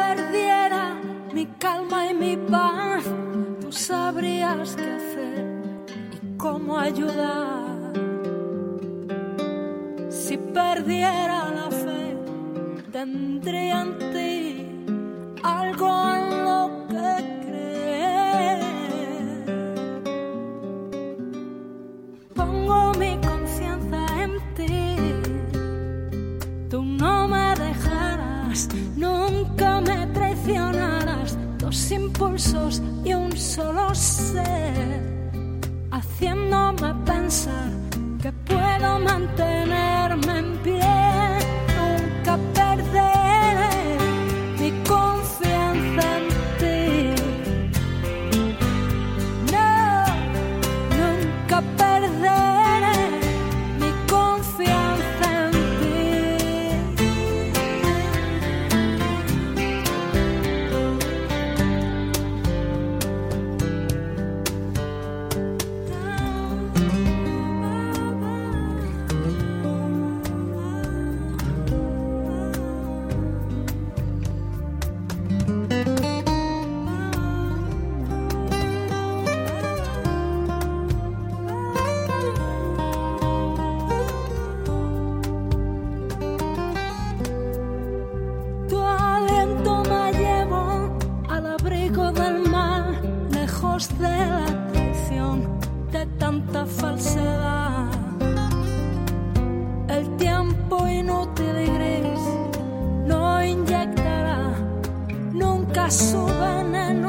perdiera mi calma y mi paz, tú sabrías qué hacer y cómo ayudar. Si perdiera la fe, tendría en ti algo en lo que creer. Pongo mi confianza en ti, tú no me dejarás, nunca me traicionarás. Dos impulsos y un solo ser, haciéndome pensar que puedo mantenerme en pie. Nunca perderé mi confianza en ti. No, nunca perderé mi confianza en ti. Tu aliento me llevó al abrigo del mar, lejos de la traición, de tanta falsedad. El tiempo inútil y gris no inyectará nunca su veneno